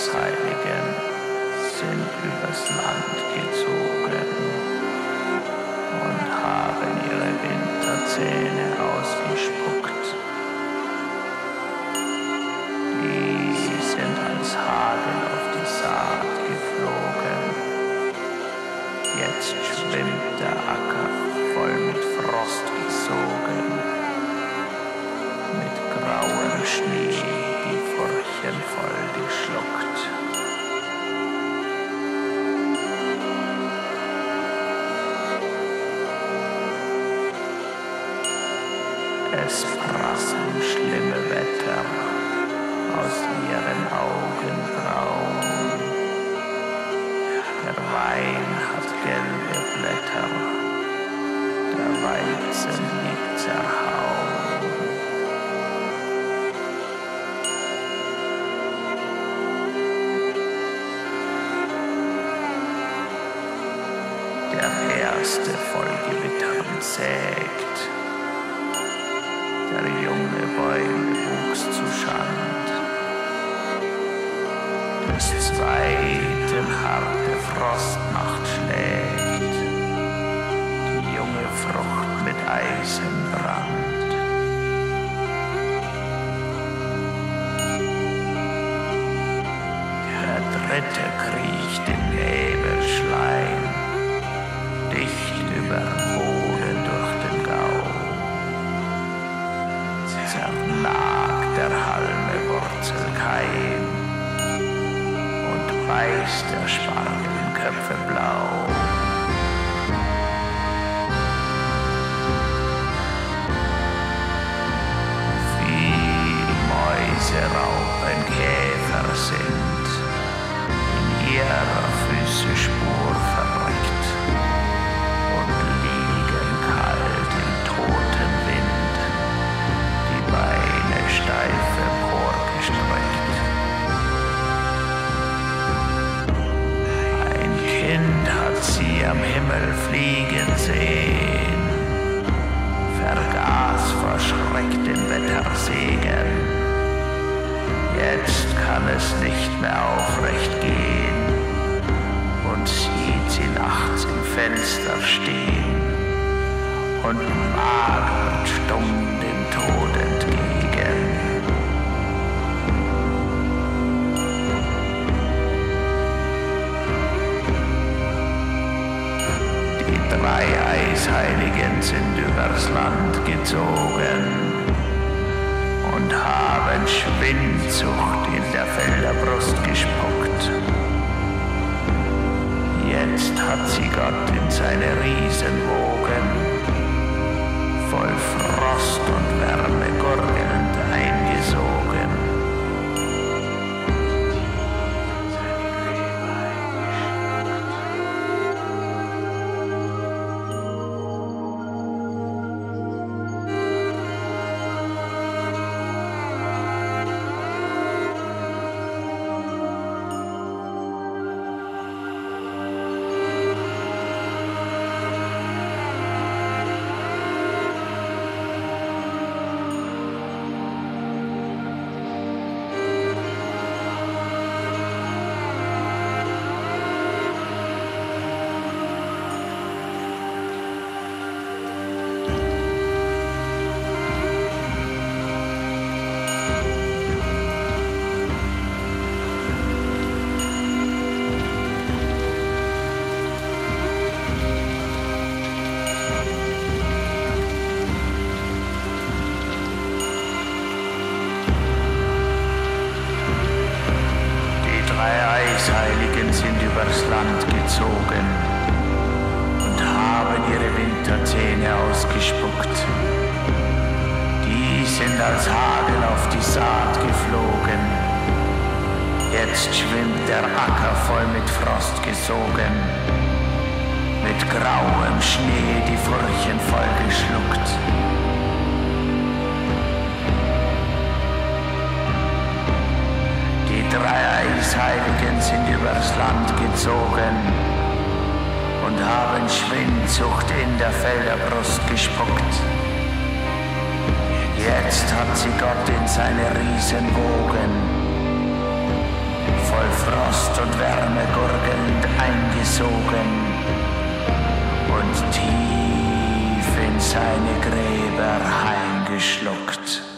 Eisheiligen sind übers Land gezogen und haben ihre Winterzähne ausgespuckt. Die sind als Hagel auf die Saat geflogen. Jetzt schwimmt der Acker voll mit Frost gesogen, mit grauem Schnee die Furchen voll geschluckt. Es prassen schlimme Wetter aus ihren Augenbrauen. Der Wein hat gelbe Blätter, der Weizen liegt zerhauen. Der erste Vollgewittern sägt, der junge Bäume wuchs zu Schand. Des zweiten harte Frostnacht schlägt, die junge Frucht mit Eisenbrand. Der dritte kriecht im Nebelschleim, dicht über Boden durch den Gau. Zernagt der Halme Wurzelkeim und beißt der Spargelköpfe blau. Viel Mäuse, Raupen, Käfer sind in ihrer Füße Spur verreckt und liegen kalt im toten Wind, die Beine steif emporgestreckt. Ein Kind hat sie am Himmel fliegen sehen, vergaß vor Schreck den Wettersegen. Jetzt kann es nicht mehr aufrecht gehen und sieht sie nachts im Fenster stehen und magert stumm dem Tod entgegen. Die drei Eisheiligen sind übers Land gezogen und haben Schwindsucht in der Felderbrust gespuckt. Jetzt hat sie Gott in seine Riesenwogen voll Frost und Wärme gurgelnd eingesogen. Eisheiligen sind übers Land gezogen und haben ihre Winterzähne ausgespuckt. Die sind als Hagel auf die Saat geflogen. Jetzt schwimmt der Acker voll mit Frost gesogen, mit grauem Schnee die Furchen voll geschluckt. Die drei Eisheiligen sind übers Land gezogen und haben Schwindsucht in der Felderbrust gespuckt. Jetzt hat sie Gott in seine Riesenwogen voll Frost und Wärme gurgelnd eingesogen und tief in seine Gräber heimgeschluckt.